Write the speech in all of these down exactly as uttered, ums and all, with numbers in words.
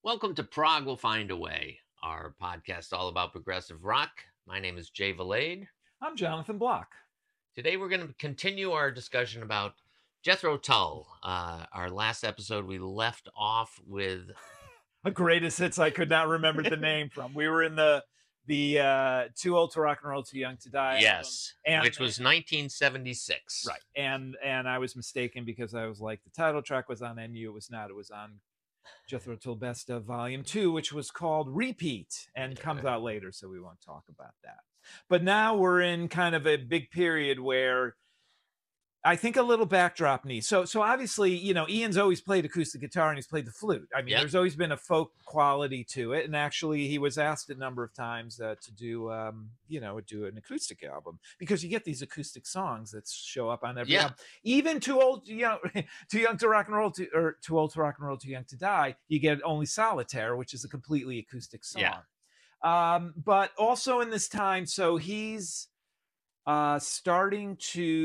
Welcome to Prague Will Find a Way, our podcast all about progressive rock. My name is Jay Valade. I'm Jonathan Block. Today we're going to continue our discussion about Jethro Tull. Uh, our last episode, we left off with a greatest hits I could not remember the name from. We were in the the uh, Too Old to Rock and Roll, Too Young to Die. Yes, and, which was nineteen seventy-six. Right, and and I was mistaken because I was like, the title track was on N U. It was not. It was on Jethro Tull Best of Volume two, which was called Repeat, and comes out later, so we won't talk about that. But now we're in kind of a big period where I think a little backdrop needs. So, so obviously, you know, Ian's always played acoustic guitar and he's played the flute. I mean, yep. There's always been a folk quality to it. And actually, he was asked a number of times uh, to do, um, you know, do an acoustic album because you get these acoustic songs that show up on every yeah. album. Even Too Old, you know, Too Young to Rock and Roll, to, or Too Old to Rock and Roll, Too Young to Die. You get Only Solitaire, which is a completely acoustic song. Yeah. Um, but also in this time, so he's uh, starting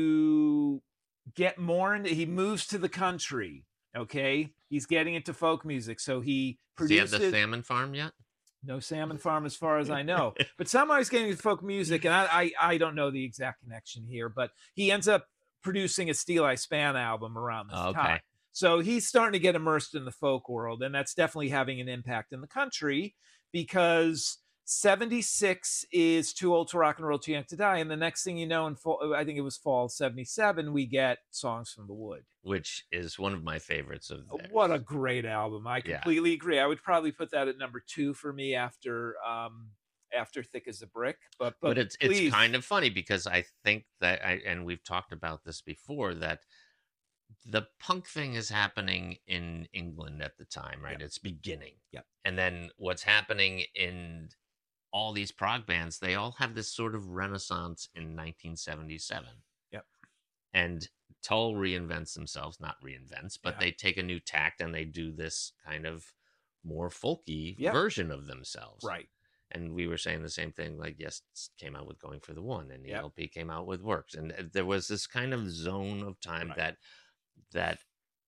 to get more into, he moves to the country. Okay, he's getting into folk music, so he produces. Does he have the salmon farm yet? No salmon farm, as far as I know. But somehow he's getting into folk music, and I, I I don't know the exact connection here, but he ends up producing a Steel Eye Span album around this oh, okay. time. So he's starting to get immersed in the folk world, and that's definitely having an impact in the country because seventy-six is Too Old to Rock and Roll, Too Young to Die. And the next thing you know, in fall, I think it was fall seventy-seven, we get Songs from the Wood. Which is one of my favorites of theirs. What a great album. I completely yeah. agree. I would probably put that at number two for me after um, after Thick as a Brick. But but, but it's please. it's kind of funny because I think that, I and we've talked about this before, that the punk thing is happening in England at the time, right? Yep. It's beginning. Yep. And then what's happening in all these prog bands, they all have this sort of renaissance in nineteen seventy-seven. Yep. And Tull reinvents themselves, not reinvents, but yeah. they take a new tact and they do this kind of more folky yep. version of themselves. Right. And we were saying the same thing, like Yes came out with Going for the One, and the yep. L P came out with Works. And there was this kind of zone of time right. that that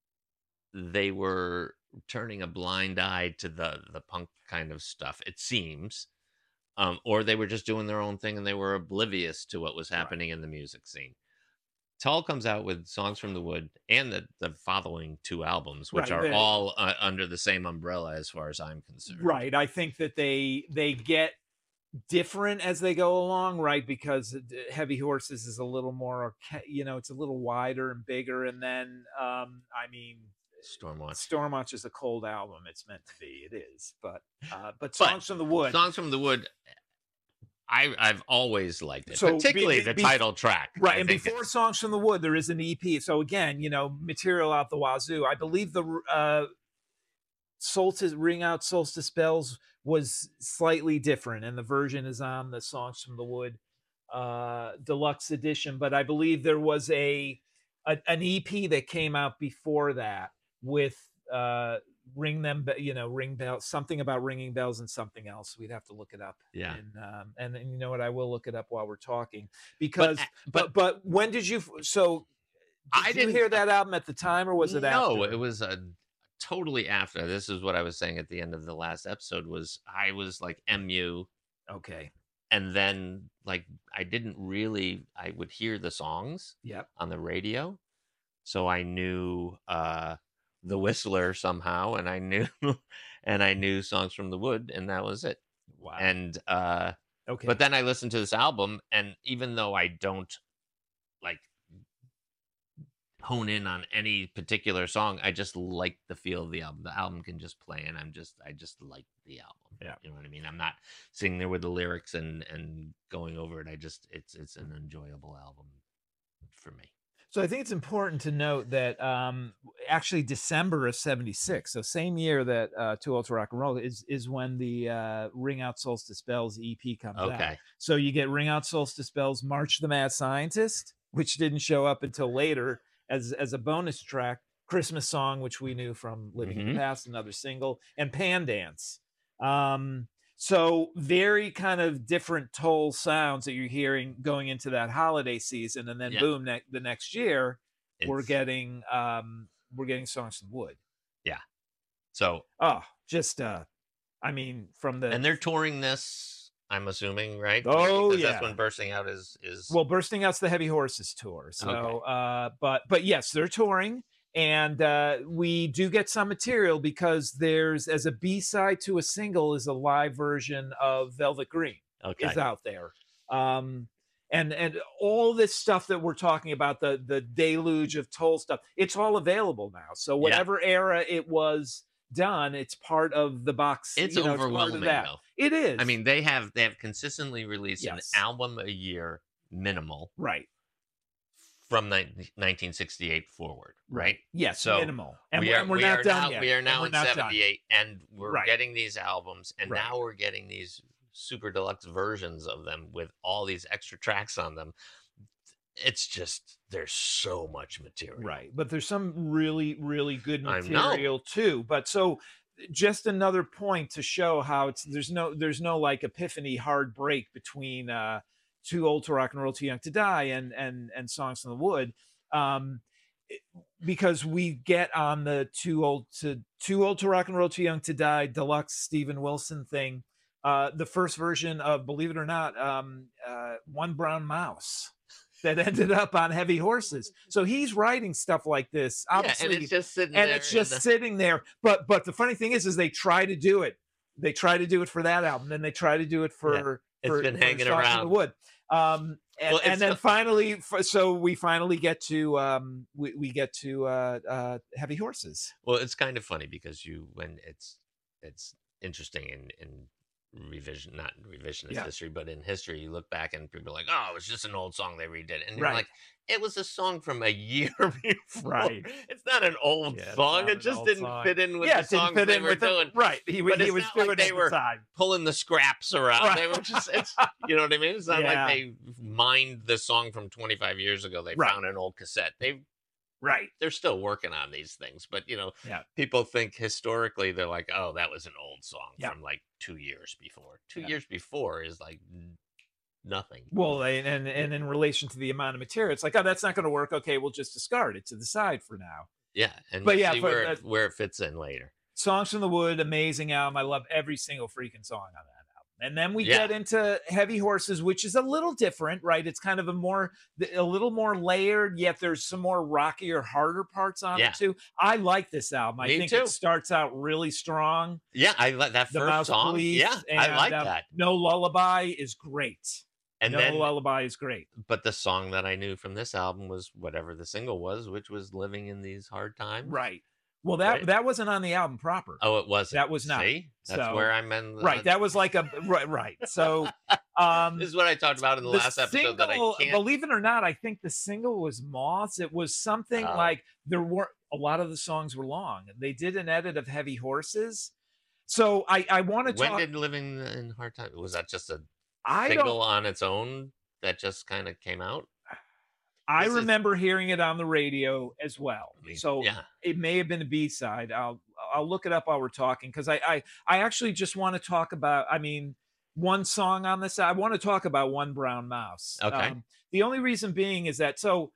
they were turning a blind eye to the the punk kind of stuff, it seems. Um, or they were just doing their own thing and they were oblivious to what was happening right. in the music scene. Tull comes out with Songs from the Wood and the, the following two albums, which right. are all uh, under the same umbrella as far as I'm concerned. Right. I think that they they get different as they go along, right? Because Heavy Horses is a little more, you know, it's a little wider and bigger. And then, um, I mean, Stormwatch. Stormwatch is a cold album. It's meant to be. It is. But uh, but Songs but, from the Wood. Songs from the Wood, I, I've always liked it, so particularly be, be, the title track. Right, I and before it's... Songs from the Wood, there is an E P. So again, you know, material out the wazoo. I believe the uh, Solstice, Ring Out Solstice Bells was slightly different, and the version is on the Songs from the Wood uh, deluxe edition. But I believe there was a, a an E P that came out before that with uh ring them, you know, ring bells, something about ringing bells and something else. We'd have to look it up. Yeah. And um and, and you know what, I will look it up while we're talking because but but, but, but when did you so did I you didn't hear that album at the time, or was it no, after? No, it was a totally after. This is what I was saying at the end of the last episode, was I was like M U. Okay. And then like I didn't really I would hear the songs yep. on the radio. So I knew uh The Whistler somehow, and I knew and I knew Songs from the Wood, and that was it. Wow. And uh okay. But then I listened to this album, and even though I don't like hone in on any particular song, I just like the feel of the album. The album can just play, and I'm just I just like the album. Yeah. You know what I mean? I'm not sitting there with the lyrics and and going over it. I just it's it's an enjoyable album for me. So I think it's important to note that um, actually December of seventy-six, so same year that uh, Too Old to Rock and Roll, is is when the uh, Ring Out Solstice Bells E P comes okay. out. So you get Ring Out Solstice Bells, March the Mad Scientist, which didn't show up until later as as a bonus track, Christmas Song, which we knew from Living mm-hmm. in the Past, another single, and Pan Dance. Um, So very kind of different Tull sounds that you're hearing going into that holiday season, and then yeah. boom, ne- the next year it's... we're getting um, we're getting Songs from the Wood. Yeah. So oh, just uh, I mean, from the And they're touring this, I'm assuming, right? Oh, Because yeah. that's when Bursting Out is is well, Bursting Out's the Heavy Horses tour. So, Okay. uh, but but yes, they're touring, and uh, we do get some material because there's as a B side to a single is a live version of Velvet Green Okay. is out there. Um, and and all this stuff that we're talking about, the the deluge of Toll stuff, it's all available now. So Yeah. whatever era it was done, it's part of the box. It's you know, it's part of overwhelming, that. though. It is. I mean, they have they have consistently released an Yes. album a year minimal right. from nineteen sixty-eight forward, right? Yes, So minimal. And we we're, are, and we're we not are done now, yet. We are And now we're in not done. seventy-eight, and we're Right. getting these albums, and Right. now we're getting these super deluxe versions of them with all these extra tracks on them. It's just there's so much material. Right. But there's some really, really good I know. material too. But so just another point to show how it's there's no there's no like epiphany hard break between uh Too Old to Rock and Roll, Too Young to Die and and and Songs from the Wood. Um it- because we get on the too old to too old to rock and roll, too young to die deluxe Steven Wilson thing. Uh, the first version of, believe it or not, um, uh, One Brown Mouse that ended up on Heavy Horses. So he's writing stuff like this, obviously, yeah, and it's just sitting and there. it's just the... sitting there. But but the funny thing is, is they try to do it. They try to do it for that album, then they try to do it for. Yeah, it's for, been for hanging Songs from around. the Wood. Um, and, Well, and then still... finally, so we finally get to um, we, we get to uh, uh, Heavy Horses. Well, it's kind of funny because you when it's it's interesting in in revision, not revisionist Yeah. history, but in history, you look back and people are like, "Oh, it was just an old song they redid," and you're Right. like, "It was a song from a year before. Right. It's not an old Yeah, it's song. not It an just old didn't song. fit in with yeah, the it didn't songs fit they in were with the- doing." right. He, was But he it's was not doing like it they at were the time. pulling the scraps around. Right. They were just, it's, you know what I mean? It's not Yeah. like they mined the song from twenty-five years ago. They Right. found an old cassette. They Right. they're still working on these things, but you know, Yeah. people think historically they're like, oh, that was an old song Yeah. from like two years before. Two Yeah. years before is like n- nothing. Well, and, and and in relation to the amount of material, it's like, oh, that's not going to work. Okay, we'll just discard it to the side for now. Yeah, and But we'll yeah, see but, where uh, it, where it fits in later. Songs from the Wood, amazing album. I love every single freaking song on that album. And then we Yeah. get into Heavy Horses, which is a little different, right? It's kind of a more, a little more layered, yet there's some more rockier, harder parts on Yeah. it too. I like this album. I Me think too. it starts out really strong. Yeah, I like that The first Mouse song. Police. Yeah, and, I like um, that. No Lullaby is great. And no then, Lullaby is great. but the song that I knew from this album was whatever the single was, which was "Living in These Hard Times." Right. Well, that Right. that wasn't on the album proper. Oh, it wasn't. That was not. See, that's So- where I'm in. The, Right. That was like a right. Right. So, um, This is what I talked about in the, last episode that I single, can't. believe it or not, I think the single was Moths. It was something Oh. like there were a lot of the songs were long. They did an edit of Heavy Horses. So I I want to When talk. did "Living in Hard Times"? Was that just a I single don't. on its own that just kind of came out? I this is- remember hearing it on the radio as well. I mean, So yeah, it may have been a B side. I'll I'll look it up while we're talking because I, I I actually just want to talk about. I mean, one song on this. I want to talk about One Brown Mouse. Okay. Um, the only reason being is that so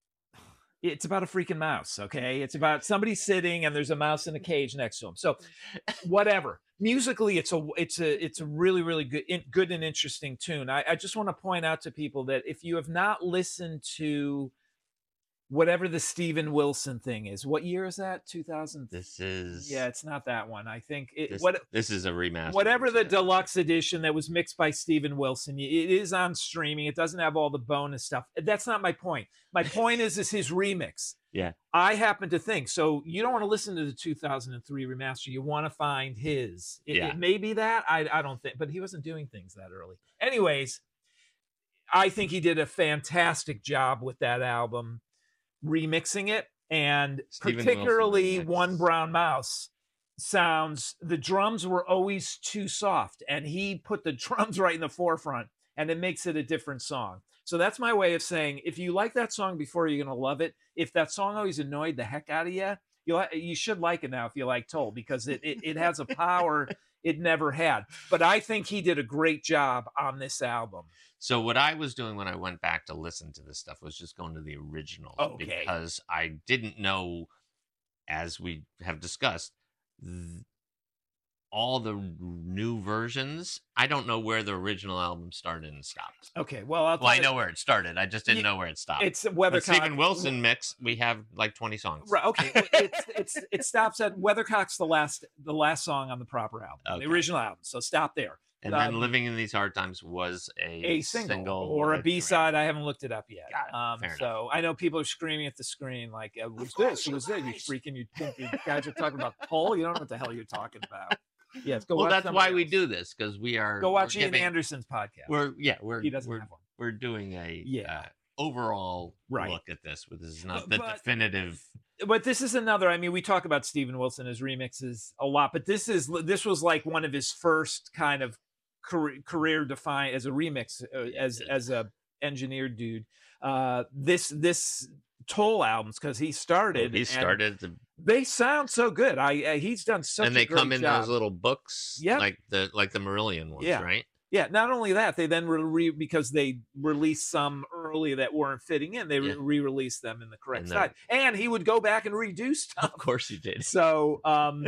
it's about a freaking mouse. Okay, it's about somebody sitting and there's a mouse in a cage next to him. So whatever. Musically, it's a it's a it's a really really good in, good and interesting tune. I, I just want to point out to people that if you have not listened to whatever the Steven Wilson thing is, what year is that? two thousand. this is Yeah, it's not that one. I think it, This, what this is a remaster. whatever the version. deluxe edition that was mixed by Steven Wilson. It is on streaming. It doesn't have all the bonus stuff. That's not my point. My point is is his remix. Yeah. I happen to think so. You don't want to listen to the two thousand three remaster. You want to find his. It, Yeah. it may be that. I I don't think, but he wasn't doing things that early. Anyways, I think he did a fantastic job with that album, remixing it, and Steven Wilson particularly remix. One Brown Mouse sounds. The drums were always too soft, and he put the drums right in the forefront, and it makes it a different song. So that's my way of saying, if you like that song before, you're gonna love it. If that song always annoyed the heck out of you, you li- you should like it now if you like Toll, because it it, it has a power it never had. But I think he did a great job on this album. So what I was doing when I went back to listen to this stuff was just going to the originals Okay. because I didn't know, as we have discussed, th- all the new versions, I don't know where the original album started and stopped. Okay, well, I'll Well, I tell know you, where it started. I just didn't Ye- know where it stopped. it's But Weathercock. Stephen Wilson mix, we have like twenty songs. Right, okay, well, it's it's it stops at Weathercock's the last the last song on the proper album, Okay. the original album. So stop there. And Um, then Living in These Hard Times was a, a single, single or a with B side. I haven't looked it up yet. Got it. Um, Fair so I know people are screaming at the screen like, uh, "What's this? Who was this? You freaking! You think you guys are talking about Paul? You don't know what the hell you're talking about." Yes, go. Well, watch that's why somebody we else. do this, because we are Go watch we're Ian giving- Anderson's podcast. We're yeah, we're He doesn't we're, have one. we're doing a Yeah. uh, overall Right. look at this. This is not But- the but- definitive. But this is another. I mean, we talk about Stephen Wilson, his remixes a lot, but this is this was like one of his first kind of career, career defined as a remix, uh, as as a engineered dude. Uh, this this Toll albums, because he started. He and started the, They sound so good. I uh, he's done such and a they great come in job. those little books, Yep. like the like the Marillion ones, Yeah. right? Yeah, not only that, they then re- because they released some early that weren't fitting in, they Yeah. re-released them in the correct And side. And he would go back and redo stuff. Of course, he did. So, um,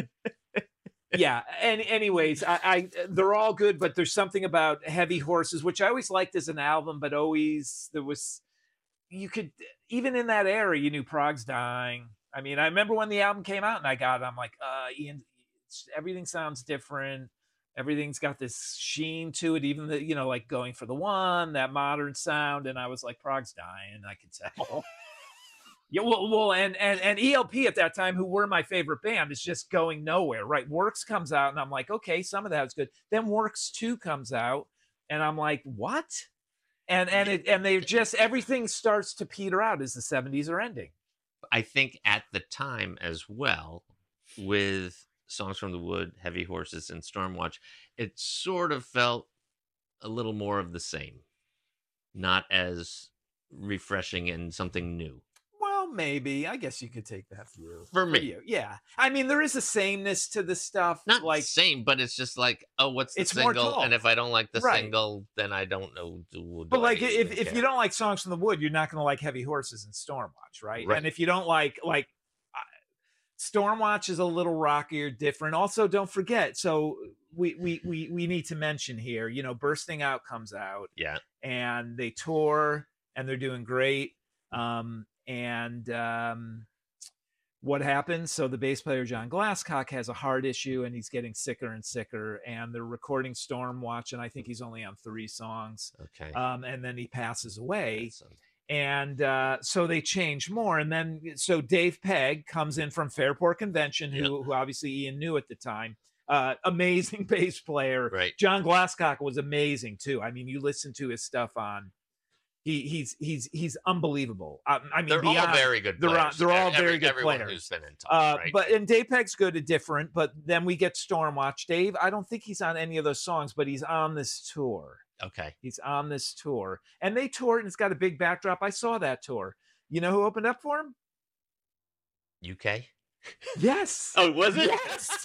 yeah. And anyways, I, I they're all good, but there's something about Heavy Horses, which I always liked as an album, but always there was you could even in that era, you knew Prague's dying. I mean, I remember when the album came out, and I got it. I'm like, uh, Ian, it's, everything sounds different. Everything's got this sheen to it, even the you know, like Going for the One, that modern sound. And I was like, Prague's dying. I could tell. Yeah, well, well, and and and E L P at that time, who were my favorite band, is just going nowhere. Right, Works comes out, and I'm like, okay, some of that's good. Then Works Two comes out, and I'm like, what? And and it and they just everything starts to peter out as the seventies are ending. I think at the time as well, with Songs from the Wood, Heavy Horses, and Stormwatch, it sort of felt a little more of the same, not as refreshing and something new. Well, maybe. I guess you could take that view. For me. you. Yeah. I mean, there is a sameness to the stuff. Not like like same, but it's just like, oh, what's the It's more single? tall. And if I don't like the Right. single, then I don't know. Do, But do like I if, even if care. you don't like Songs from the Wood, you're not going to like Heavy Horses and Stormwatch, right? Right. And if you don't like like uh, Stormwatch is a little rockier, different. Also, don't forget. So we we we we need to mention here. You know, Bursting Out comes out, yeah, and they tour, and they're doing great. Um, and um, what happens? So the bass player John Glasscock has a heart issue, and he's getting sicker and sicker. And they're recording Stormwatch, and I think he's only on three songs. okay. Um, and then he passes away. So- And uh, so they change more. And then, so Dave Pegg comes in from Fairport Convention, who, Yep. who obviously Ian knew at the time. Uh, amazing bass player. right. John Glasscock was amazing too. I mean, you listen to his stuff on. He he's he's he's unbelievable. I, I mean, They're all beyond, very good they're all- players. they're all Every- very good everyone players. who's been in touch, Uh, right? But and Dave Pegg's good at different. But then we get Stormwatch. Dave, I don't think he's on any of those songs, but he's on this tour. okay. He's on this tour, and they toured, and it's got a big backdrop. I saw that tour. You know who opened up for him? U K? Yes. Oh, was it? Yes.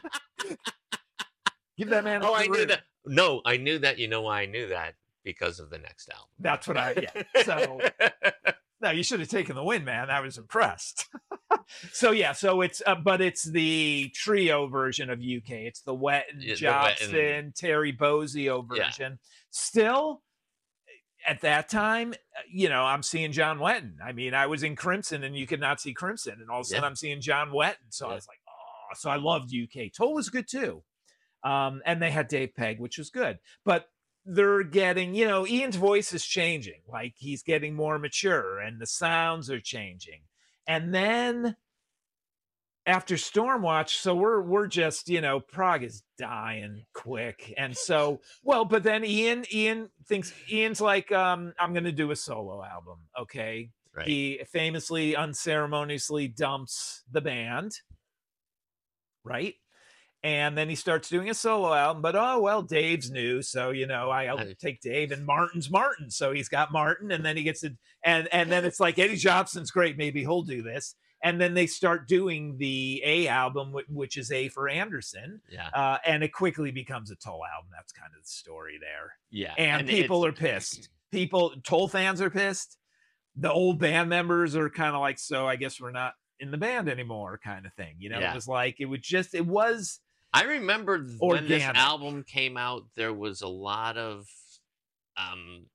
Give that man. a Oh, I knew career. that. No, I knew that. You know why I knew that? Because of the next album. That's what I. Yeah. So no, you should have taken the win, man. I was impressed. So yeah, so it's uh, but it's the trio version of U K. It's the Wetton, Yeah, the Jobson, Wetton. Terry Bozzio Yeah. version. Still, at that time, uh, you know, I'm seeing John Wetton. I mean, I was in Crimson, and you could not see Crimson, and all of a sudden, Yeah. I'm seeing John Wetton. So I Yeah. was like, oh, so I loved U K. Toll was good too, um, and they had Dave Pegg, which was good, but. They're getting, you know, Ian's voice is changing. Like he's getting more mature and the sounds are changing. And then after Stormwatch, so we're we're just, you know, Prague is dying quick. And so, well, but then Ian, Ian thinks Ian's like, um, I'm gonna do a solo album. Okay. Right. He famously, unceremoniously dumps the band. Right. And then he starts doing a solo album, but oh well, Dave's new, so you know I, I'll I- take Dave, and Martin's Martin, so he's got Martin, and then he gets to, and and then it's like Eddie Jobson's great, maybe he'll do this, and then they start doing the A album, wh- which is A for Anderson, yeah. uh, and it quickly becomes a Toll album. That's kind of the story there, Yeah. and, people are it's- pissed. People, Toll fans are pissed. The old band members are kind of like, so I guess we're not in the band anymore, kind of thing. You know, Yeah. it was like it would just, it was. I remember th- when this Organic. album came out, there was a lot of, um,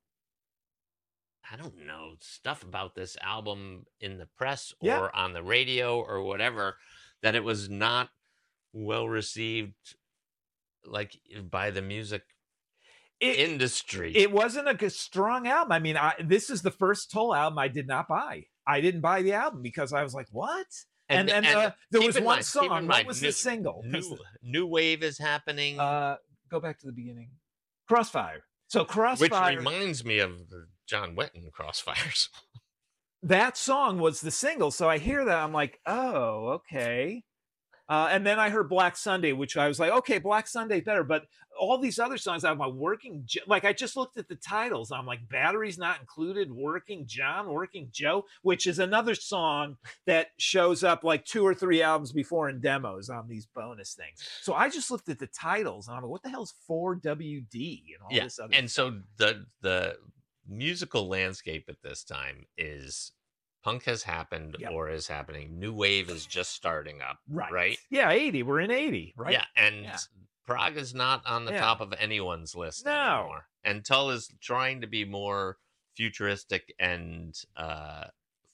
I don't know, stuff about this album in the press Yeah. or on the radio or whatever, that it was not well received, like by the music It industry. it wasn't a good, strong album. I mean, I this is the first Toll album I did not buy. I didn't buy the album because I was like, "What?" And and, and uh, there keep was in one mind- keep song. in What mind, was new, the single? 'Cause New New Wave is happening, Uh, go back to the beginning. Crossfire. So which Crossfire, reminds me of the John Wetton Crossfires. that song was the single. So I hear that, I'm like, oh, okay. Uh, and then I heard Black Sunday, which I was like, okay, Black Sunday's better. But all these other songs, I'm like, Working, Jo- like I just looked at the titles. I'm like, Batteries Not Included, Working John, Working Joe, which is another song that shows up like two or three albums before in demos on these bonus things. So I just looked at the titles and I'm like, what the hell's four W D and all Yeah, this other and stuff? so the the musical landscape at this time is punk has happened Yep. or is happening. New wave is just starting up, Right. right? Yeah, eighty. We're in eighty, right? Yeah, and Yeah. Prague is not on the Yeah. top of anyone's list No. anymore. And Tull is trying to be more futuristic and uh,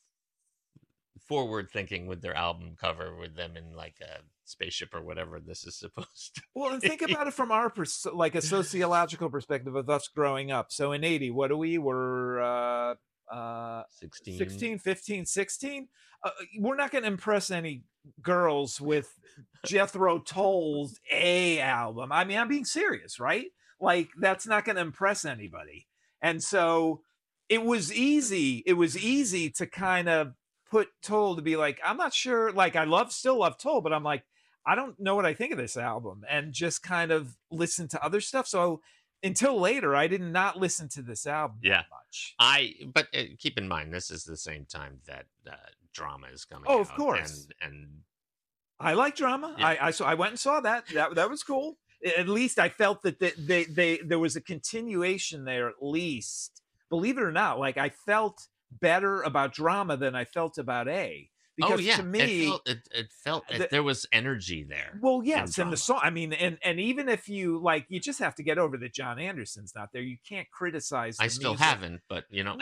forward thinking with their album cover, with them in like a spaceship or whatever this is supposed to. Well, and think about it from our pers- like a sociological perspective of us growing up. So in eighty, what do we were uh uh sixteen. sixteen, fifteen, sixteen? Uh, we're not going to impress any girls with Jethro Tull's A album. I mean, I'm being serious, right? Like that's not going to impress anybody. And so it was easy. It was easy to kind of put Toll to be like, I'm not sure. Like I love, still love Toll, but I'm like, I don't know what I think of this album, and just kind of listen to other stuff. So until later, I did not listen to this album Yeah. that much. I but uh, keep in mind this is the same time that uh, Drama is coming. Oh, of out, course. and, and I like Drama. Yeah. I, I so I went and saw that. That that was cool. At least I felt that they, they they there was a continuation there. At least, believe it or not, like I felt better about Drama than I felt about A. Because oh yeah, to me, it felt, it, it felt it- the- there was energy there. well, yes, and Drama. the song. I mean, and and even if you like, you just have to get over that John Anderson's not there. You can't criticize. The I still music. haven't, but you know,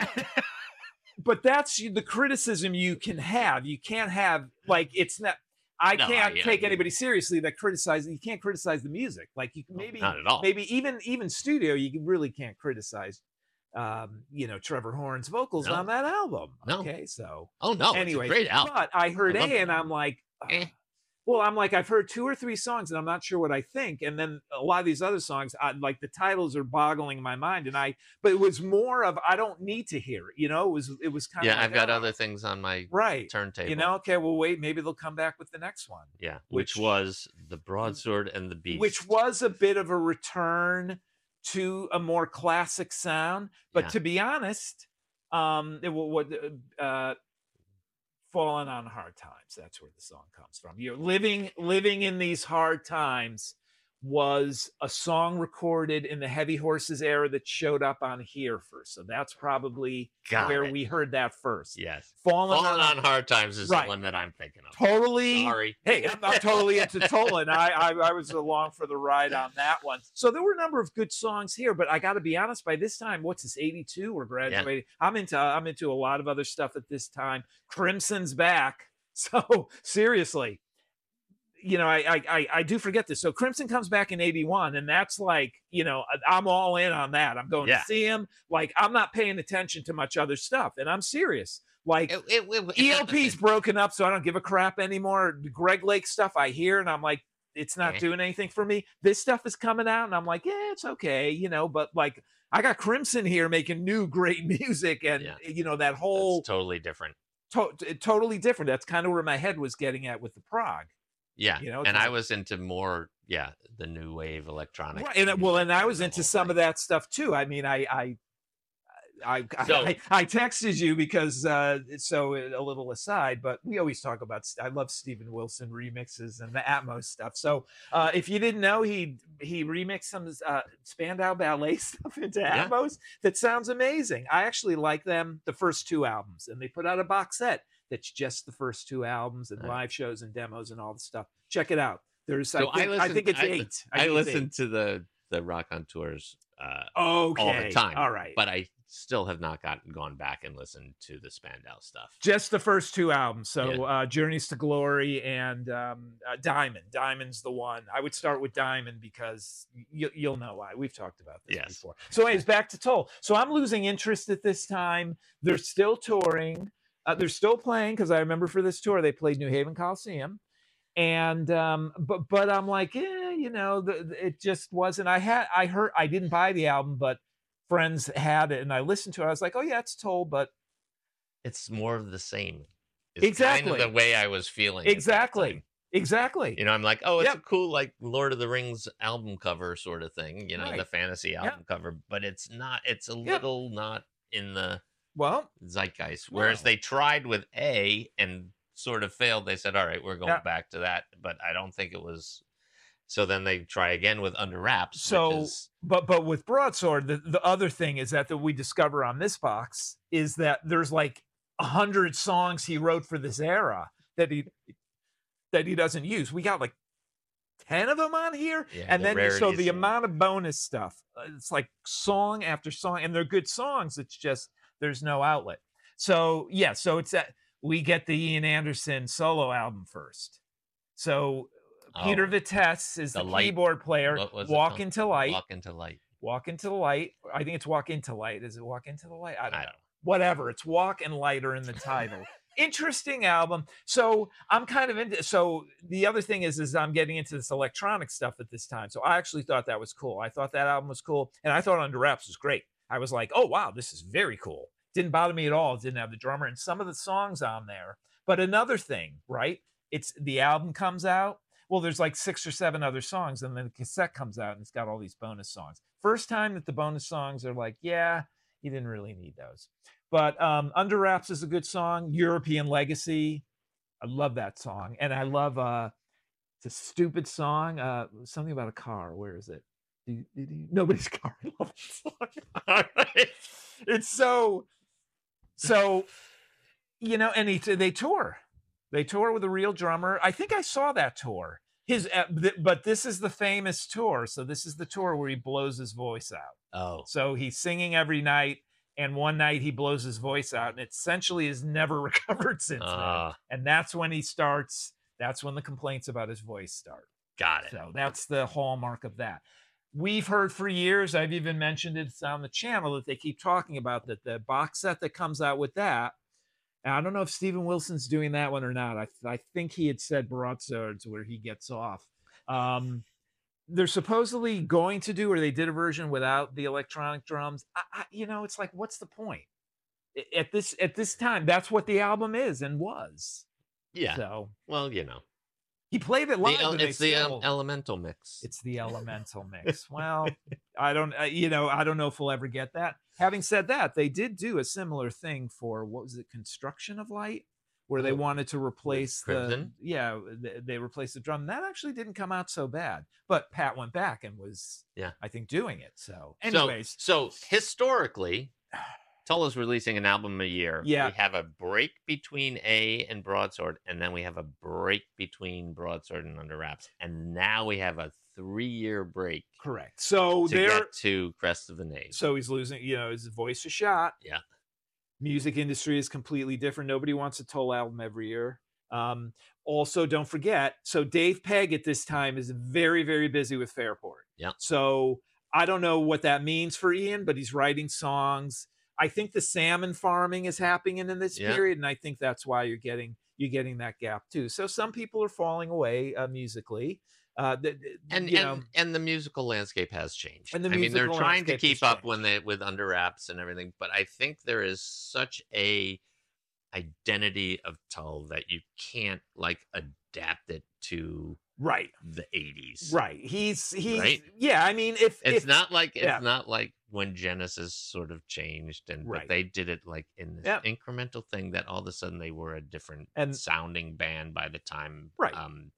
But that's the criticism you can have. You can't have like it's not. I No, can't I- I take mean- anybody seriously that criticizes. You can't criticize the music. Like you can maybe not at all. maybe even even studio. You really can't criticize. Um, you know Trevor Horn's vocals No. on that album. No. Okay, so oh no, anyway, it's a great album. but I heard I love A, that and I'm like, Eh. well, I'm like, I've heard two or three songs, and I'm not sure what I think. And then a lot of these other songs, I, like the titles are boggling my mind. And I, but it was more of I don't need to hear it. You know, it was it was kind of Yeah, like, I've got oh, other things on my right. turntable. You know, okay, well, wait, maybe they'll come back with the next one, yeah, which, which- was the Broadsword and the Beast, which was a bit of a return to a more classic sound. But Yeah. to be honest, um, it wa- what uh, falling on hard times. That's where the song comes from. You're living living in these hard times was a song recorded in the Heavy Horses era that showed up on here first. So that's probably Got where it. we heard that first. yes, Falling, Falling on, on Hard Times is Right. the one that I'm thinking of. totally. Sorry. Hey, I'm, I'm totally into Tolan. I, I I was along for the ride on that one. So there were a number of good songs here, but I got to be honest. By this time, what's this? eighty-two. We're graduating. I'm into I'm into a lot of other stuff at this time. Crimson's back. So seriously, you know, I I I, I do forget this. So Crimson comes back in eighty-one, and that's like, you know, I'm all in on that. I'm going Yeah. to see him. Like I'm not paying attention to much other stuff, and I'm serious. Like It, it, it, E L P's broken up, so I don't give a crap anymore. The Greg Lake stuff I hear, and I'm like, it's not Eh. doing anything for me. This stuff is coming out, and I'm like, yeah, it's okay, you know. But like, I got Crimson here making new great music, and Yeah. you know that whole It's totally different. to- t- totally different. That's kind of where my head was getting at with the prog. Yeah, You know, and it's I like- was into more, yeah, the new wave electronic. Right, and uh, well, and I music was the into whole some of thing. that stuff too. I mean, I, I, I, I, So- I, I texted you because, uh, so a little aside, but we always talk about. I love Steven Wilson remixes and the Atmos stuff. So, uh, if you didn't know, he he remixed some uh, Spandau Ballet stuff into Yeah. Atmos. That sounds amazing. I actually like them the first two albums, and they put out a box set that's just the first two albums and Right. live shows and demos and all the stuff. Check it out. There's, So I I think, I listen. think it's I, eight. I, think it's listen eight. to the the Rock on Tours uh, Okay. all the time. All right. But I still have not gotten gone back and listened to the Spandau stuff. Just the first two albums. So Yeah. uh, Journeys to Glory and um, uh, Diamond. Diamond's the one. I would start with Diamond because you, you'll know why. We've talked about this Yes. before. So anyways, back to Toll. So I'm losing interest at this time. They're still touring. Uh, they're still playing because I remember for this tour they played New Haven Coliseum. And um, but but I'm like, eh, you know, the, the- it just wasn't. I had I heard I didn't buy the album, but friends had it, and I listened to it. I was like, oh yeah, it's Toll, but It's more of the same. It's Exactly. kind of the way I was feeling. at that exactly, time. exactly. You know, I'm like, oh, it's Yep. a cool like Lord of the Rings album cover sort of thing. You know, Right. the fantasy Yep. album cover, but it's not. It's a Yep. little not in the Well, zeitgeist. Whereas No. they tried with A and sort of failed. They said, all right, we're going Yeah. back to that, but I don't think it was. So then they try again with Under Wraps. So- which is, but but with Broadsword, the, the other thing is that that we discover on this box is that there's like a hundred songs he wrote for this era that he that he doesn't use. We got like ten of them on here, Yeah, and the then so rarities the and- amount of bonus stuff, uh, it's like song after song, and they're good songs. It's just there's no outlet. So yeah, so it's that we get the Ian Anderson solo album first. So Peter Oh, Vitesse is The the, Light- keyboard player. what was it Walk called? into Light. Walk into Light. Walk into the Light. I think it's Walk into Light. Is it Walk into the Light? I don't I know. don't know. Whatever. It's Walk and Light are in the title. Interesting album. So I'm kind of into. So the other thing is, is I'm getting into this electronic stuff at this time. So I actually thought that was cool. I thought that album was cool, and I thought Under Wraps was great. I was like, oh wow, this is very cool. Didn't bother me at all. It didn't have the drummer and some of the songs on there. But another thing, right? It's the album comes out. Well, there's like six or seven other songs, and then the cassette comes out and it's got all these bonus songs. First time that the bonus songs are like, yeah, you didn't really need those. But um, Under Wraps is a good song. European Legacy, I love that song, and I love uh, it's a stupid song, uh, something about a car. Where is it? Do, do, do, nobody's car. I love that song. It's so so, you know, and he, they tour. They tour with a real drummer. I think I saw that tour. His, uh, th- but this is the famous tour. So this is the tour where he blows his voice out. Oh, So he's singing every night, and one night he blows his voice out, and it essentially has never recovered since then. uh, And that's when he starts. That's when the complaints about his voice start. got it. So that's the hallmark of that. We've heard for years, I've even mentioned it on the channel, that they keep talking about that the box set that comes out with that. And I don't know if Steven Wilson's doing that one or not. I, I think he had said Broadswords where he gets off. Um, they're supposedly going to do, or they did a version without the electronic drums. I, I, you know, it's like, what's the point? I- At this at this time, that's what the album is and was. Yeah. So Well, you know, he played it the live. el- and they it's the um, still- elemental mix. It's the elemental mix. Well, I don't, uh, you know, I don't know if we'll ever get that. Having said that, they did do a similar thing for what was it, Construction of Light, where they Oh, wanted to replace the, Crimson? yeah, they, they replaced the drum. That actually didn't come out so bad, but Pat went back and was, Yeah. I think, doing it. So, So- anyways, so, historically, Tulla's releasing an album a year. Yeah. We have a break between A and Broadsword, and then we have a break between Broadsword and Under Wraps, and now we have a three-year break correct. So to there, get to Crest of the Knave. so he's losing, you know, his voice is shot. Yeah. Music industry is completely different. Nobody wants a Toll album every year. Um, also, don't forget, so Dave Pegg at this time is very, very busy with Fairport. Yeah. So I don't know what that means for Ian, but he's writing songs. I think the salmon farming is happening in this Yeah. period, and I think that's why you're getting you're getting that gap too. So some people are falling away uh, musically. Uh, th- th- and you and, know, and the musical landscape has changed. And the I mean, they're musical trying to landscape has keep up changed. when they with Under Wraps and everything, but I think there is such a identity of Tull that you can't like adapt it to right, the eighties. right. He's he's Right? yeah. I mean, if It's if, not like it's yeah. not like when Genesis sort of changed, and Right. but they did it like in this Yeah. incremental thing that all of a sudden they were a different And- sounding band by the time Right. um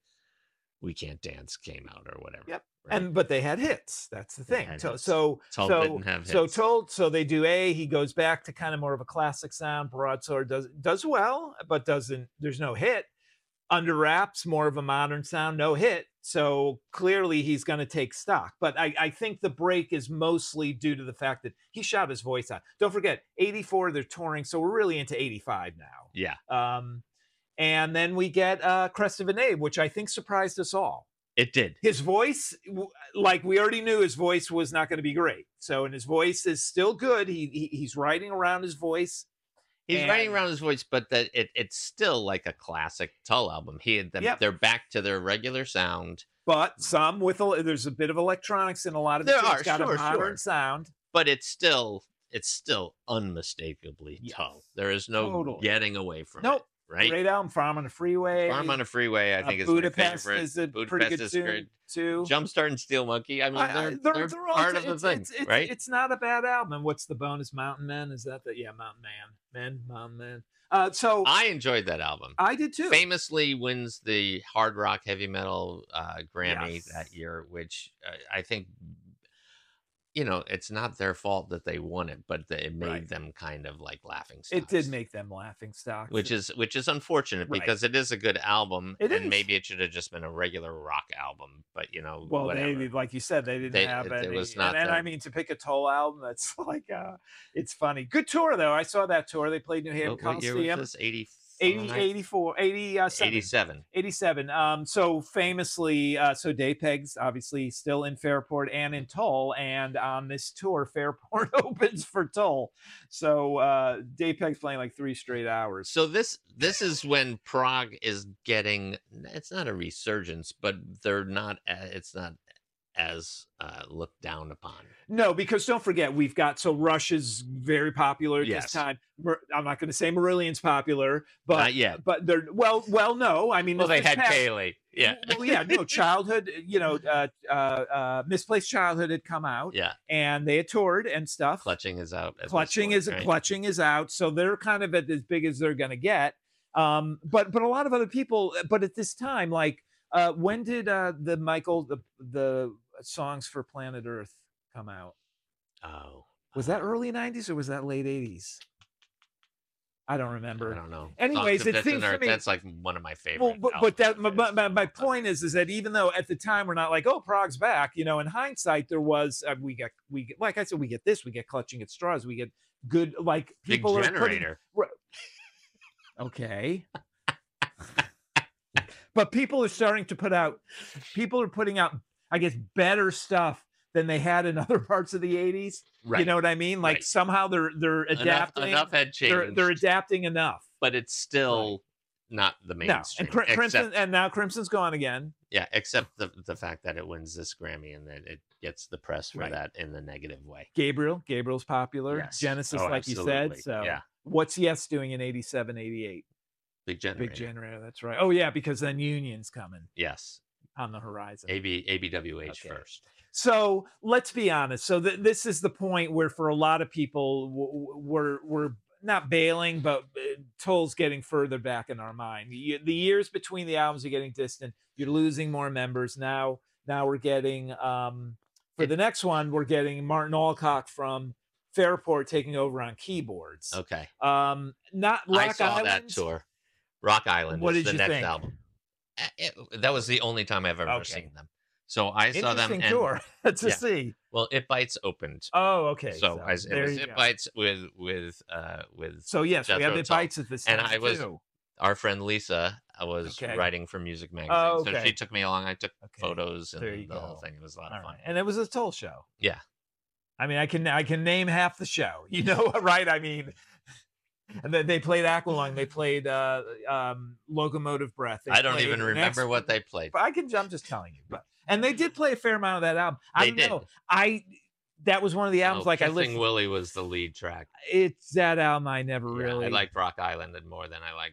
We Can't Dance came out or whatever. Yep. right? And but they had hits. That's the They thing. had So hits. so Tull so, didn't have so hits. told so they do A. He goes back to kind of more of a classic sound. Broadsword does does well, but doesn't. There's no hit. Under Wraps, more of a modern sound, no hit. So clearly he's going to take stock. But I, I think the break is mostly due to the fact that he shot his voice out. Don't forget, eighty-four, they're touring. So we're really into eighty-five now. Yeah. Um, and then we get uh, Crest of an Ape, which I think surprised us all. It did. His voice, like we already knew, his voice was not going to be great. So, and his voice is still good. He, he he's writing around his voice. He's and, writing around his voice, but that it it's still like a classic Tull album. He had them, yep. They're back to their regular sound, but some with a, there's a bit of electronics in a lot of there it. are It's got sure, a modern sure. sound. But it's still it's still unmistakably yes. Tull. There is no totally. getting away from nope. it. Right? Great album, Farm on a Freeway. Farm on a Freeway, I think, uh, is Budapest my favorite. is a Budapest pretty good is tune great. too. Jumpstart and Steel Monkey. I mean, they're, I, I, they're, they're, they're all, part of the it's, thing, it's, it's, right? It's not a bad album. And what's the bonus? Mountain Men? Is that the yeah? Mountain Man, Men, Mountain Man. Uh, so I enjoyed that album. I did too. Famously wins the hard rock heavy metal uh, Grammy yes. that year, which uh, I think, you know, it's not their fault that they won it, but it made right. them kind of like laughing stocks. It did make them laughing stocks, which is which is unfortunate right. because it is a good album, it and is. maybe it should have just been a regular rock album. But you know, well, whatever. they like you said, they didn't they, have it, any. It was not and, and I mean, to pick a Tull album, that's like, uh, it's funny. Good tour though. I saw that tour. They played New Haven what, what year Coliseum. was this? eighty eighty, eighty-four, eighty-seven. eighty-seven. eighty-seven. Um, so famously, uh, so Dave Pegg's obviously still in Fairport and in Tull, and on this tour, Fairport opens for Tull. So uh, Dave Pegg's playing like three straight hours. So this this is when prog is getting, it's not a resurgence, but they're not, it's not as uh, looked down upon. No, because don't forget, we've got, so Rush is very popular at yes. this time. I'm not going to say Marillion's popular, but not yet. But they're well, well, no. I mean, well, they had past, Kaylee. Yeah. Well, yeah, no, Childhood. You know, uh, uh, uh, Misplaced Childhood had come out. Yeah. And they had toured and stuff. Clutching is out. Clutching is right? Clutching is out. So they're kind of at as big as they're going to get. Um, but but a lot of other people. But at this time, like, uh, when did uh, the Michael the the songs for Planet Earth come out? Oh, was that early nineties or was that late eighties? I don't remember. I don't know. Anyways, it seems to me that's like one of my favorite. Well, but, but that my, my, my point is is that even though at the time we're not like, oh, prog's back, you know, in hindsight there was uh, we get we get like I said, we get this, we get Clutching at Straws, we get good like people Big are Generator. Putting, okay. But people are starting to put out, people are putting out, I guess, better stuff than they had in other parts of the eighties. Right. You know what I mean? Like right. somehow they're they're adapting. Enough, enough had changed. They're, they're adapting enough. But it's still right. not the mainstream. No. And Cr- Crimson, except, and now Crimson's gone again. Yeah, except the the fact that it wins this Grammy and that it gets the press for right. that in the negative way. Gabriel, Gabriel's popular. Yes. Genesis, oh, like absolutely. you said. So yeah. What's Yes doing in eighty-seven, eighty-eight? Big Generator. Big Generator, that's right. Oh, yeah, because then Union's coming. Yes. On the horizon. A B, A B W H okay. first. So let's be honest. So th- this is the point where for a lot of people, w- we're, we're not bailing, but Tull's getting further back in our mind. The, the years between the albums are getting distant. You're losing more members. Now, now we're getting, um, for the next one, we're getting Martin Alcock from Fairport taking over on keyboards. Okay. Um, not Rock I saw Island. that tour. Rock Island what is did the you next think? album. It, that was the only time I've ever okay. seen them. So I saw them. Interesting and, tour to yeah. see. Well, It Bites opened. Oh, okay. So, so as, it was It go. Bites with with uh with. So yes, Jethro we have It Tull. Bites at this and time I was too. Our friend Lisa was okay. writing for Music Magazine, oh, okay. so she took me along. I took okay. photos and the go. whole thing. It was a lot All of fun, right. and it was a Tull show. Yeah. I mean, I can I can name half the show. You know, right? I mean. And then they played Aqualung. They played uh, um, Locomotive Breath. They I don't even remember next, what they played. But I can. I'm just telling you. But and they did play a fair amount of that album. I they don't did. know. I that was one of the albums. Oh, like Kissing I listened. Willie was the lead track. It's that album I never yeah, really. I liked Rock Island more than I liked.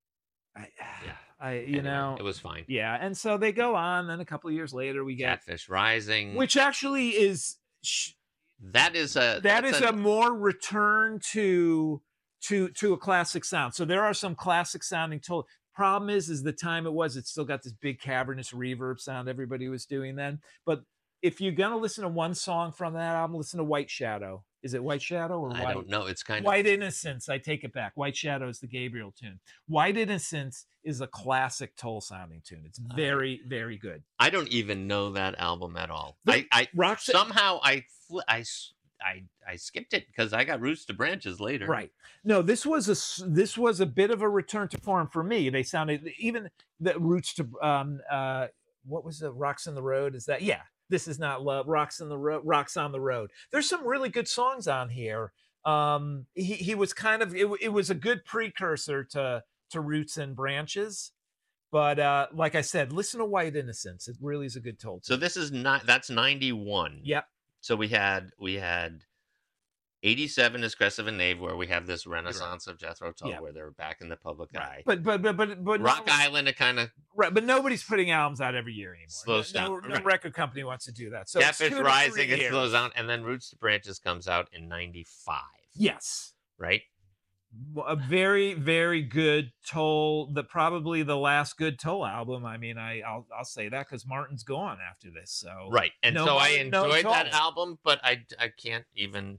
I, yeah. I you anyway, know it was fine. Yeah, and so they go on. Then a couple of years later, we get Catfish Rising, which actually is. Sh- that is a that is a, a more return to. to to a classic sound. So there are some classic sounding Tull. Problem is, is the time it was, it still got this big cavernous reverb sound everybody was doing then. But if you're gonna listen to one song from that album, listen to White Shadow. Is it White Shadow or I White? don't know. It's kind of White Innocence. I take it back. White Shadow is the Gabriel tune. White Innocence is a classic Toll sounding tune. It's very, uh, very good. I don't even know that album at all. The, I, I Roxanne, somehow I, I, I, I skipped it because I got Roots to Branches later. Right. No, this was a this was a bit of a return to form for me. They sounded even the Roots to um uh what was the Rocks in the Road? Is that yeah? This Is Not Love, Rocks in the Road, Rocks on the Road. There's some really good songs on here. Um, he he was kind of it, it was a good precursor to to Roots and Branches, but uh, like I said, listen to White Innocence. It really is a good Toll. So this is not that's ninety-one. Yep. So we had we had eighty-seven is Crest of a Knave, where we have this renaissance right. of Jethro Tull, yeah. where they're back in the public right. eye. But but but but but Rock no, Island, it kind of right. But nobody's putting albums out every year anymore. Slows no, down. No, no right. record company wants to do that. So Death is Rising, it slows down, and then Roots to Branches comes out in ninety-five. Yes. Right. A very very good Toll. The probably the last good Toll album. I mean, I I'll I'll say that because Martin's gone after this. So right, and no so Martin, I enjoyed no that album, but I I can't even.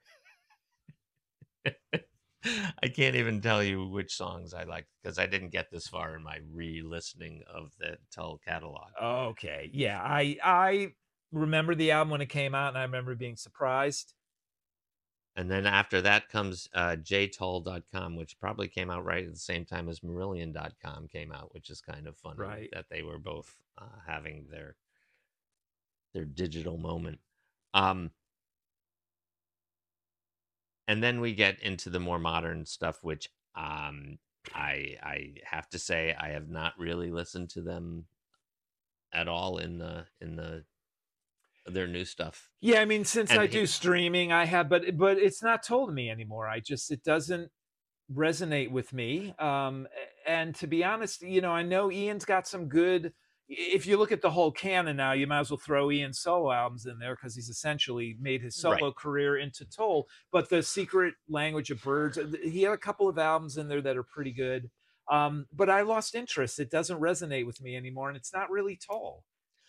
I can't even tell you which songs I like because I didn't get this far in my re-listening of the Tull catalog. Okay, yeah, I I remember the album when it came out, and I remember being surprised. And then after that comes uh, j tull dot com, which probably came out right at the same time as Marillion dot com came out, which is kind of funny right. that they were both uh, having their their digital moment. Um, and then we get into the more modern stuff, which um, I I have to say I have not really listened to them at all in the in the their new stuff. Yeah, I mean, since and I he, do streaming, I have, but but it's not told to me anymore. I just it doesn't resonate with me. Um, and to be honest, you know, I know Ian's got some good. If you look at the whole canon now, you might as well throw Ian's solo albums in there because he's essentially made his solo right. career into Toll. But the Secret Language of Birds, he had a couple of albums in there that are pretty good. Um, but I lost interest. It doesn't resonate with me anymore, and it's not really Toll.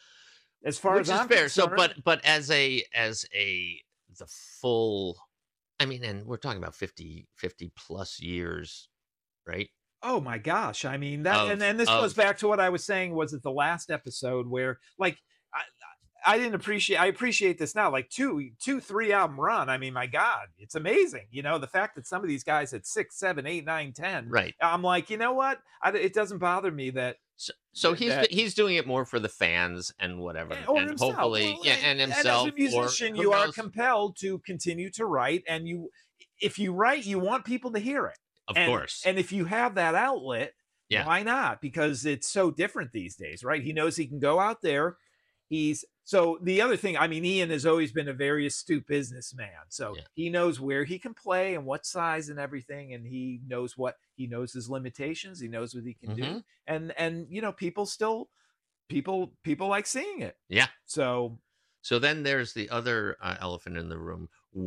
As far Which as is I'm fair. concerned. So, but but as a as a the full, I mean, and we're talking about fifty, fifty plus years, right? Oh my gosh! I mean that, of, and and this of, goes back to what I was saying. Was it the last episode where, like, I I didn't appreciate. I appreciate this now. Like two two three album run. I mean, my God, it's amazing. You know, the fact that some of these guys had six, seven, eight, nine, ten. Right. I'm like, you know what? I, it doesn't bother me that. So, so he's that, he's doing it more for the fans and whatever, or and himself. hopefully, well, yeah, and himself. And as a musician, or, you are knows? compelled to continue to write, and you, if you write, you want people to hear it. Of and, course. And if you have that outlet, yeah. why not? Because it's so different these days, right? He knows he can go out there. He's so the other thing, I mean, Ian has always been a very astute businessman. So yeah. he knows where he can play and what size and everything. And he knows what he knows his limitations. He knows what he can mm-hmm. do. And, and, you know, people still, people, people like seeing it. Yeah. So, so then there's the other uh, elephant in the room.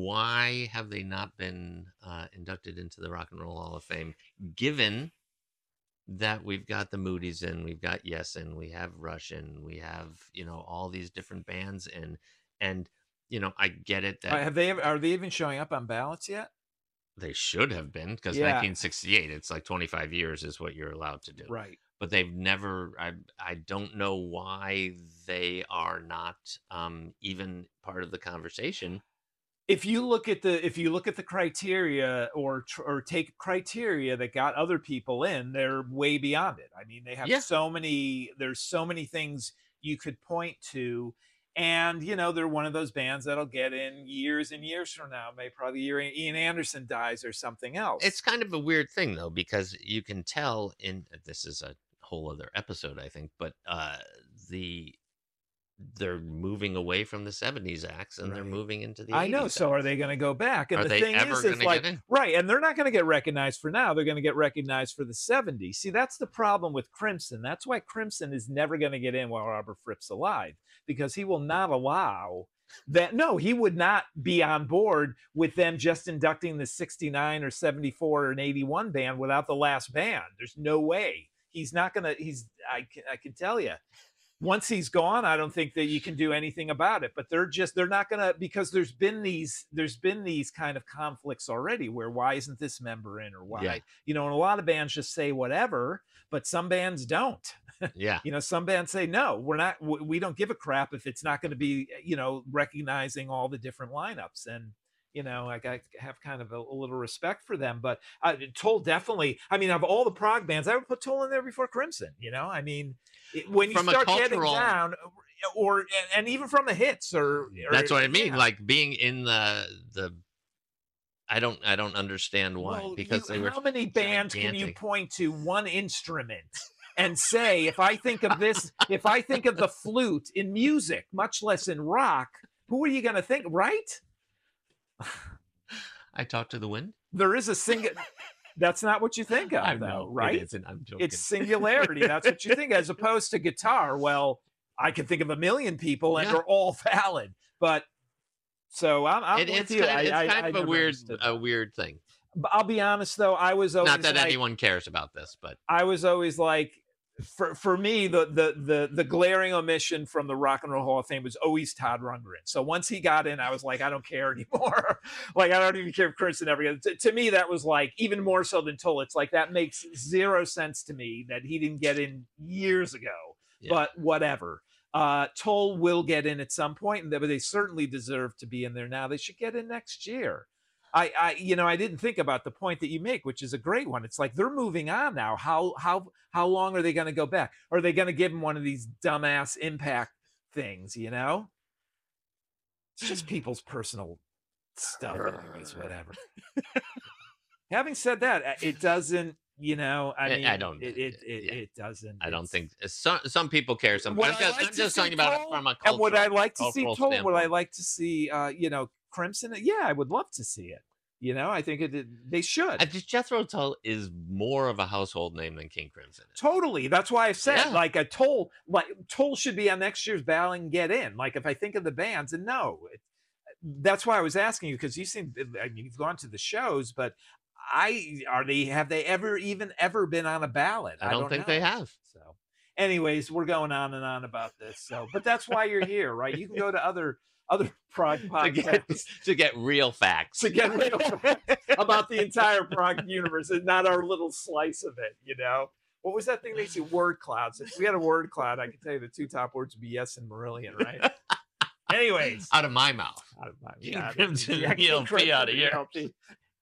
Why have they not been uh, inducted into the Rock and Roll Hall of Fame, given that we've got the Moody's in, we've got Yes in, we have Rush in, we have, you know, all these different bands in, and, you know, I get it that... Uh, have they, are they even showing up on ballots yet? They should have been, because yeah. nineteen sixty-eight, it's like twenty-five years is what you're allowed to do. Right. But they've never, I I don't know why they are not um, even part of the conversation. If you look at the if you look at the criteria or or take criteria that got other people in, they're way beyond it. I mean, they have yeah. so many. There's so many things you could point to, and you know they're one of those bands that'll get in years and years from now. Maybe probably the year Ian Anderson dies or something else. It's kind of a weird thing though, because you can tell in this is a whole other episode, I think, but uh, the. They're moving away from the seventies acts and right. they're moving into the I know. acts. So are they going to go back? And are the they thing ever is, is like, get in? right. And they're not going to get recognized for now. They're going to get recognized for the seventies. See, that's the problem with Crimson. That's why Crimson is never going to get in while Robert Fripp's alive, because he will not allow that. No, he would not be on board with them just inducting the sixty-nine or seventy-four or an eighty-one band without the last band. There's no way. He's not going to, he's, I can, I can tell you. once he's gone, I don't think that you can do anything about it. But they're just they're not gonna, because there's been these there's been these kind of conflicts already where why isn't this member in, or why, Yeah. you know, and a lot of bands just say whatever, but some bands don't. Yeah. You know, some bands say no, we're not we don't give a crap if it's not going to be, you know, recognizing all the different lineups. And you know, like I have kind of a, a little respect for them. But uh, Toll definitely, I mean, of all the prog bands, I would put Toll in there before Crimson. You know, I mean, it, when you From a start cultural- getting down, or and, and even from the hits, or, or That's what I mean. yeah. Like being in the the. I don't. I don't understand why. Well, because you- they were. how many bands can you gigantic. point to one instrument and say, if I think of this, if I think of the flute in music, much less in rock, who are you going to think, right? I talk to the wind. There is a single. That's not what you think of, I though, know, right? It isn't. I'm joking. It's singularity. That's what you think, as opposed to guitar. Well, I can think of a million people, and Yeah. they're all valid. But so I'm, I'm It, with it's you. kind, I, it's I, kind I of a never weird, understood a that. weird thing. But I'll be honest, though, I was always Not that like, anyone cares about this, but I was always like, for for me, the the the the glaring omission from the Rock and Roll Hall of Fame was always Todd Rundgren. So once he got in, I was like, I don't care anymore. Like, I don't even care if Crimson ever gets. To, to me, that was like even more so than Toll. It's like that makes zero sense to me that he didn't get in years ago. Yeah. But whatever. Uh, Toll will get in at some point, and they, but they certainly deserve to be in there now. They should get in next year. I, I, you know, I didn't think about the point that you make, which is a great one. It's like they're moving on now. How, how, how long are they going to go back? Are they going to give him one of these dumbass Impact things? You know, it's just people's personal stuff, anyways. Whatever. Having said that, it doesn't. You know, I I- mean, I don't- It, it, it, yeah. it doesn't. I don't it's- think some some people care. Some Would I'm I just, like I'm to just see talking about Toll? it from a And cultural, would I like to see cultural Toll? Would I standpoint. like to see, uh, you know, Crimson? Yeah, I would love to see it. You know, I think it, it- they should. I just Jethro Tull is more of a household name than King Crimson is. Totally. That's why I said, Yeah. like, a Toll, like Toll should be on next year's ballot and get in. Like, if I think of the bands, and no, it, that's why I was asking you, because you seem, I mean, you've gone to the shows, but I are they have they ever even ever been on a ballot? I don't think they know. have. So, anyways, we're going on and on about this. So, but that's why you're here, right? You can go to other other prog To get, podcasts to get real facts. to get real about the entire prog universe and not our little slice of it. You know, what was that thing they say? Word clouds. If we had a word cloud, I could tell you the two top words would be yes and Marillion, right? Anyways, out of my mouth. out of my King yeah, Crimson yeah, E L P King out of Crimson here. E L P.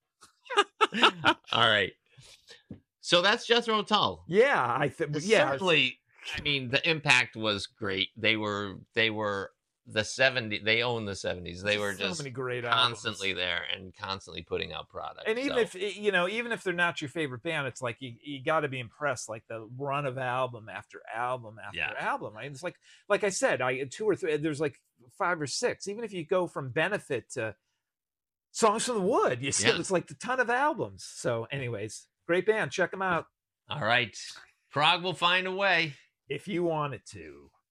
All right. So that's Jethro Tull. Yeah, I think. Yeah, Certainly, I mean, the impact was great. They were they were the seventies. They owned the seventies. They were so just many great constantly albums. there and constantly putting out product. And even So, if you know, even if they're not your favorite band, it's like you, you got to be impressed, like the run of album after album after Yeah. album. Right? It's like, like I said, I two or three. There's like five or six. Even if you go from Benefit to Songs from the Wood, you still Yeah. it's like a ton of albums. So, anyways, great band. Check them out all right, Prague will find a way. if you wanted to.